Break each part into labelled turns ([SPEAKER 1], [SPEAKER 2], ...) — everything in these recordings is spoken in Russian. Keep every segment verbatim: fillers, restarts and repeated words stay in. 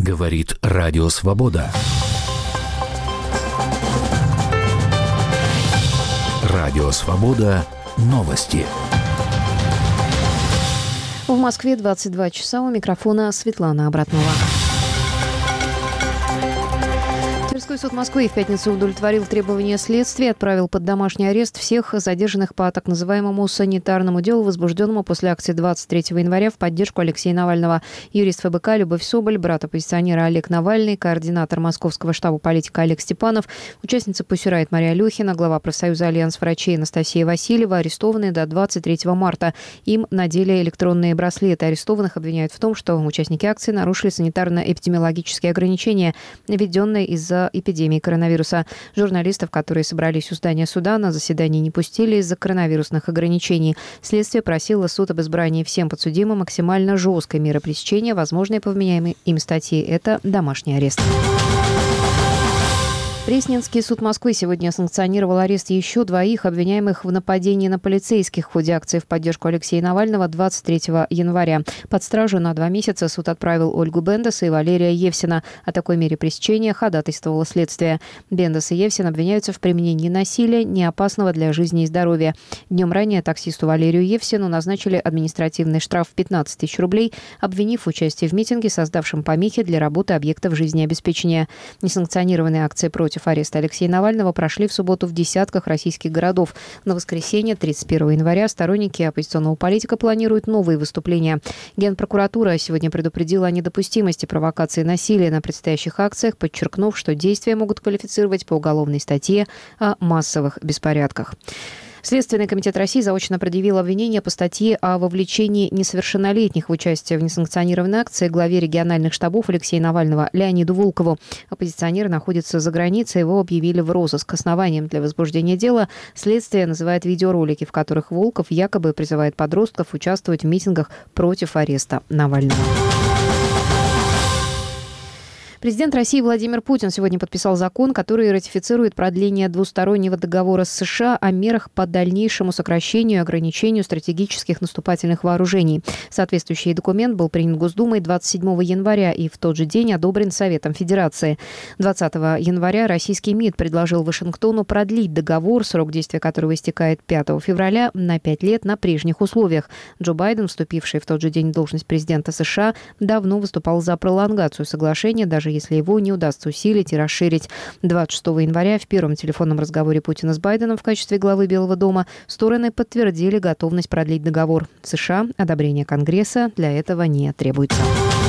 [SPEAKER 1] Говорит Радио Свобода. Радио Свобода. Новости.
[SPEAKER 2] В Москве двадцать два часа. У микрофона Светлана Абратнова. Тверской суд Москвы в пятницу удовлетворил требования следствия и отправил под домашний арест всех задержанных по так называемому санитарному делу, возбужденному после акции двадцать третьего января в поддержку Алексея Навального. Юрист ФБК Любовь Соболь, брат оппозиционера Олег Навальный, координатор Московского штаба политика Олег Степанов, участница Пусирайт Мария Алехина, глава профсоюза «Альянс врачей» Анастасия Васильева арестованы до двадцать третьего марта. Им надели электронные браслеты. Арестованных обвиняют в том, что участники акции нарушили санитарно-эпидемиологические ограничения, введенные из-за эпидемии коронавируса. Журналистов, которые собрались у здания суда, на заседание не пустили из-за коронавирусных ограничений. Следствие просило суд об избрании всем подсудимым максимально жесткой меры пресечения, возможной по вменяемой им статье. Это домашний арест. Пресненский суд Москвы сегодня санкционировал арест еще двоих обвиняемых в нападении на полицейских в ходе акции в поддержку Алексея Навального двадцать третьего января. Под стражу на два месяца суд отправил Ольгу Бендаса и Валерия Евсина. О такой мере пресечения ходатайствовало следствие. Бендас и Евсин обвиняются в применении насилия, не опасного для жизни и здоровья. Днем ранее таксисту Валерию Евсину назначили административный штраф в пятнадцать тысяч рублей, обвинив в участии в митинге, создавшем помехи для работы объектов жизнеобеспечения. Несанкционированные акции против ареста Алексея Навального прошли в субботу в десятках российских городов. На воскресенье, тридцать первого января, сторонники оппозиционного политика планируют новые выступления. Генпрокуратура сегодня предупредила о недопустимости провокации насилия на предстоящих акциях, подчеркнув, что действия могут квалифицировать по уголовной статье о массовых беспорядках. Следственный комитет России заочно предъявил обвинение по статье о вовлечении несовершеннолетних в участие в несанкционированной акции главе региональных штабов Алексея Навального Леониду Волкову. Оппозиционер находится за границей, его объявили в розыск. Основанием для возбуждения дела следствие называет видеоролики, в которых Волков якобы призывает подростков участвовать в митингах против ареста Навального. Президент России Владимир Путин сегодня подписал закон, который ратифицирует продление двустороннего договора с США о мерах по дальнейшему сокращению и ограничению стратегических наступательных вооружений. Соответствующий документ был принят Госдумой двадцать седьмого января и в тот же день одобрен Советом Федерации. двадцатого января российский МИД предложил Вашингтону продлить договор, срок действия которого истекает пятого февраля, на пять лет на прежних условиях. Джо Байден, вступивший в тот же день в должность президента США, давно выступал за пролонгацию соглашения, даже если его не удастся усилить и расширить. двадцать шестого января в первом телефонном разговоре Путина с Байденом в качестве главы Белого дома стороны подтвердили готовность продлить договор. США одобрение Конгресса для этого не требуется.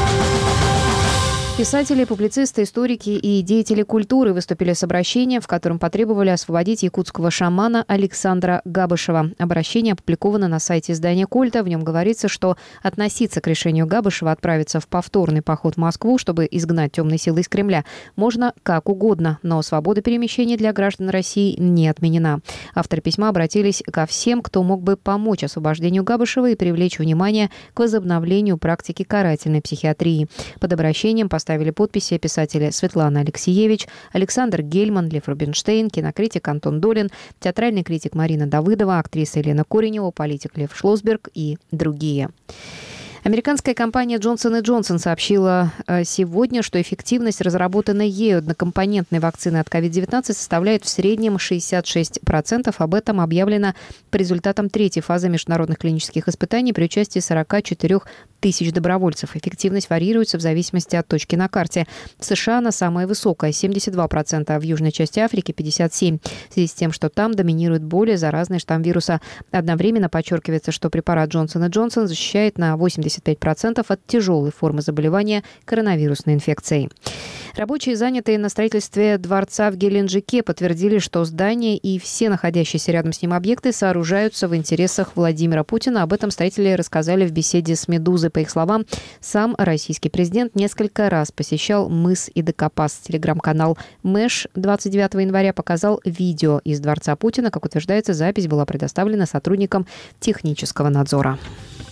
[SPEAKER 2] Писатели, публицисты, историки и деятели культуры выступили с обращением, в котором потребовали освободить якутского шамана Александра Габышева. Обращение опубликовано на сайте издания «Кольта». В нем говорится, что относиться к решению Габышева отправиться в повторный поход в Москву, чтобы изгнать темные силы из Кремля, можно как угодно, но свобода перемещения для граждан России не отменена. Авторы письма обратились ко всем, кто мог бы помочь освобождению Габышева и привлечь внимание к возобновлению практики карательной психиатрии. Под обращением поставили Ставили подписи писатели Светлана Алексеевич, Александр Гельман, Лев Рубинштейн, кинокритик Антон Долин, театральный критик Марина Давыдова, актриса Елена Коренева, политик Лев Шлосберг и другие. Американская компания Джонсон энд Джонсон сообщила сегодня, что эффективность разработанной ею однокомпонентной вакцины от ковид девятнадцать составляет в среднем шестьдесят шесть процентов. Об этом объявлено по результатам третьей фазы международных клинических испытаний при участии сорок четыре тысяч добровольцев. Эффективность варьируется в зависимости от точки на карте. В США она самая высокая – семьдесят два процента, а в южной части Африки – пятьдесят семь процентов. В связи с тем, что там доминирует более заразный штамм вируса. Одновременно подчеркивается, что препарат Джонсон энд Джонсон защищает на восемьдесят пять процентов от тяжелой формы заболевания коронавирусной инфекцией. Рабочие, занятые на строительстве дворца в Геленджике, подтвердили, что здание и все находящиеся рядом с ним объекты сооружаются в интересах Владимира Путина. Об этом строители рассказали в беседе с «Медузой». По их словам, сам российский президент несколько раз посещал мыс Идакопас. Телеграм-канал Мэш двадцать девятого января показал видео из дворца Путина. Как утверждается, запись была предоставлена сотрудникам технического надзора.